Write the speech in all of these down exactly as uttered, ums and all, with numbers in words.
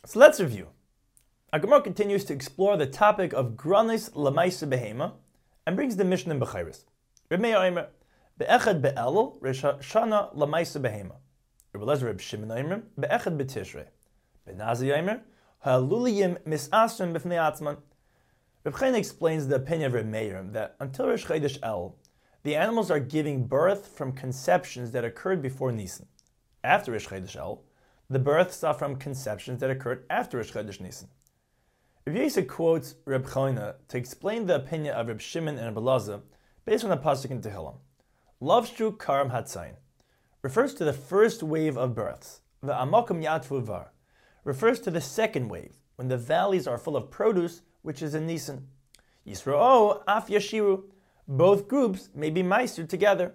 So let's review. Our Gemara continues to explore the topic of granis lamaisa behema and brings the Mishnah in Bechayris. Reb Meir Omer, be'echad be'elul shana lamaisa behema. Reb Elazar Reb Shimon Omer, be'echad be'tishrei. Benazi Omer, ha'luliyim misasrim b'fnei atzman. Reb Chaim explains the opinion of Reb Meir that until Rosh Chodesh El, the animals are giving birth from conceptions that occurred before Nisan. After Rosh Chodesh El, the births are from conceptions that occurred after Rosh Chodesh Nisan. Reb Yosef quotes Reb Chaim to explain the opinion of Reb Shimon and Reb Elazar based on the pasuk in Tehillim. Lavshu karam hatzayin refers to the first wave of births. The amakum yatvu var refers to the second wave, when the valleys are full of produce, which is in Nisan. Yisro'o af yashiru, both groups may be meister together.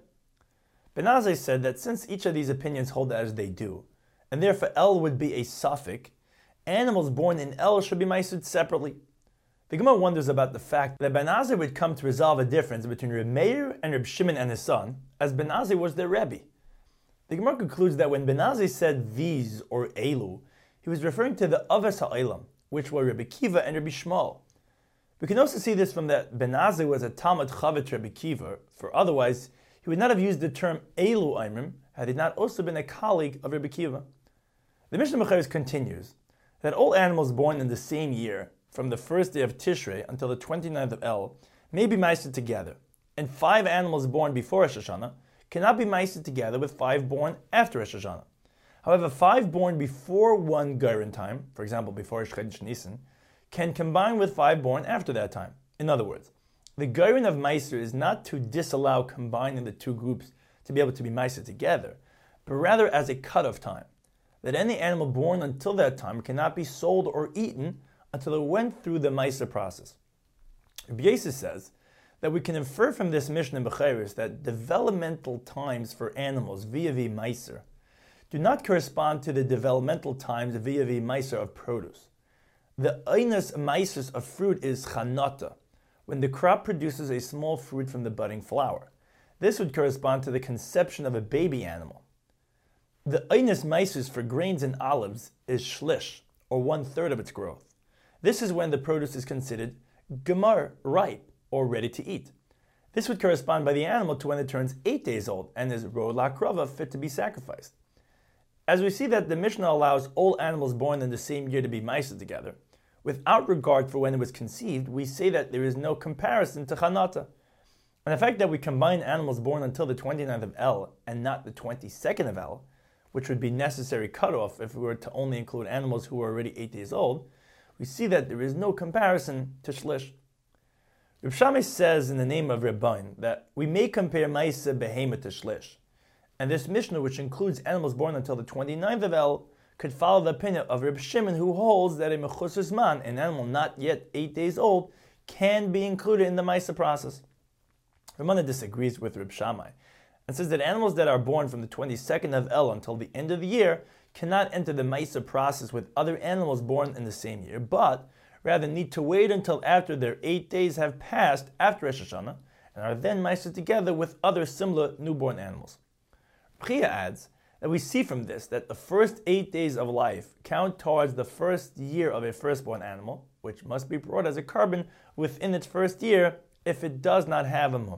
Benazai said that since each of these opinions hold as they do, and therefore El would be a suffix, animals born in El should be meistered separately. The Gemara wonders about the fact that Benazai would come to resolve a difference between Reb Meir and Reb Shimon and his son, as Benazai was their Rebbe. The Gemara concludes that when Benazai said these, or Elu, he was referring to the Avos HaOlam, which were Rebbe Kiva and Rebbe Shmuel. We can also see this from that Benazai was a Talmud Chavet Rebbe Kiva, for otherwise he would not have used the term Elu Aimrim had he not also been a colleague of Rebbe Kiva. The Mishnah Bechayris continues that all animals born in the same year, from the first day of Tishrei until the twenty-ninth of El, may be meistered together, and five animals born before Rosh Hashanah cannot be meistered together with five born after Rosh Hashanah. However, five born before one Geirin time, for example before Rosh Chodesh Nisan, can combine with five born after that time. In other words, the Geirin of meister is not to disallow combining the two groups to be able to be meistered together, but rather as a cut-off time, that any animal born until that time cannot be sold or eaten until it went through the meiser process. Rabbi Yosef says that we can infer from this Mishnah in Bechayris that developmental times for animals via the meiser do not correspond to the developmental times via the meiser of produce. The einas meises of fruit is chanata, when the crop produces a small fruit from the budding flower. This would correspond to the conception of a baby animal. The einas meises for grains and olives is shlish, or one-third of its growth. This is when the produce is considered gemar, ripe, or ready to eat. This would correspond by the animal to when it turns eight days old and is ro lakrava, fit to be sacrificed. As we see that the Mishnah allows all animals born in the same year to be meistered together, without regard for when it was conceived, we say that there is no comparison to chanata. And the fact that we combine animals born until the twenty-ninth of El and not the twenty-second of El, which would be necessary cutoff if we were to only include animals who were already eight days old, we see that there is no comparison to shlish. Reb Shammai says in the name of Rebbein that we may compare Maisa Behema to shlish, and this Mishnah, which includes animals born until the twenty-ninth of El, could follow the opinion of Reb Shimon, who holds that a mechusas man, an animal not yet eight days old, can be included in the Maisa process. Ramana disagrees with Reb Shammai and says that animals that are born from the twenty-second of El until the end of the year cannot enter the Maisa process with other animals born in the same year, but rather need to wait until after their eight days have passed after Rosh Hashanah and are then Maisa together with other similar newborn animals. Chia adds that we see from this that the first eight days of life count towards the first year of a firstborn animal, which must be brought as a carbon within its first year if it does not have a mum.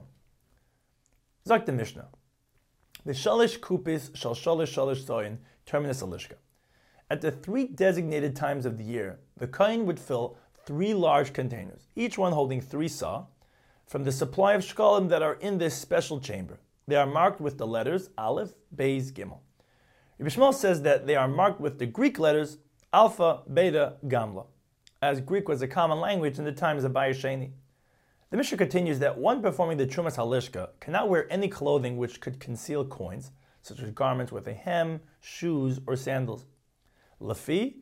Zok the Mishnah. The shalish kupis shal shalish shalish soyin terminus alishka. At the three designated times of the year, the kohen would fill three large containers, each one holding three saw, from the supply of shkalim that are in this special chamber. They are marked with the letters Aleph, Beis, Gimel. Rebbe Shmuel says that they are marked with the Greek letters Alpha, Beta, Gamla, as Greek was a common language in the times of Bayis Sheni. The Mishnah continues that one performing the Trumas Halishka cannot wear any clothing which could conceal coins, such as garments with a hem, shoes, or sandals. Lafi,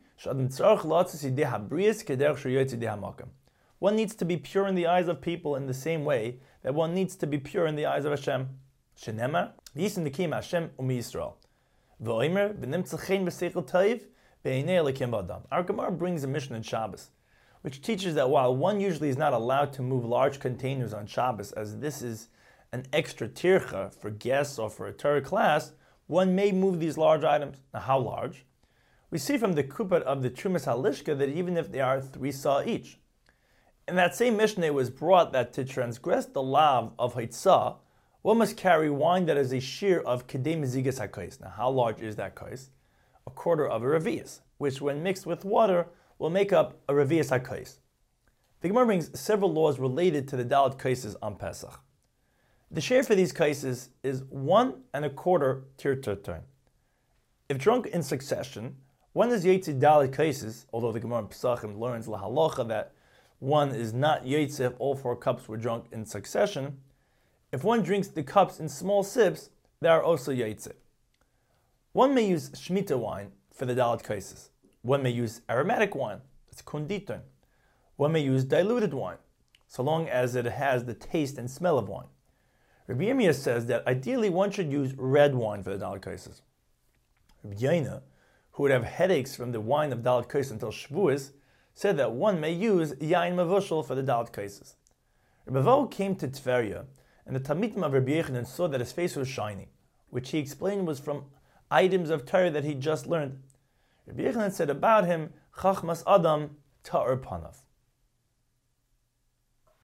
one needs to be pure in the eyes of people in the same way that one needs to be pure in the eyes of Hashem. Shenema, Yisim Nikim Hashem Umi Yisrael. V'oimer, v'nim tzachim v'seichel taiv, v'einei elikim v'adam. Our Gemara brings a Mishnah in Shabbos, which teaches that while one usually is not allowed to move large containers on Shabbos, as this is an extra tircha for guests or for a Torah class, one may move these large items. Now, how large? We see from the kupot of the Trumas Halishka that even if they are three saw each. In that same Mishnah it was brought that to transgress the lav of Haitzah, one must carry wine that is a shear of Kedei Mezigas HaKais. Now how large is that kais? A quarter of a revius, which when mixed with water will make up a revius HaKais. The Gemara brings several laws related to the Dalet kaises on Pesach. The share for these kaises is one and a quarter tir turn. If drunk in succession, one is Yetzi Dalet kaises, although the Gemara in Pesachim learns lahalacha that one is not Yetzi if all four cups were drunk in succession. If one drinks the cups in small sips, they are also Yetzi. One may use Shemitah wine for the Dalet kaises. One may use aromatic wine, that's Kunditon. One may use diluted wine, so long as it has the taste and smell of wine. Rabbi Yirmiyah says that ideally one should use red wine for the Dalet kaises. Rabbi Yaina, who would have headaches from the wine of Dalet kaises until Shavuos, said that one may use Yain Mavushal for the Dalet kaises. Rabbi Vo came to Tveria, and the Talmidim of Rabbi Yechanan saw that his face was shiny, which he explained was from items of Torah that he just learned. Rabbi Yechanan said about him, Chachmas Adam Ta'ar Panav.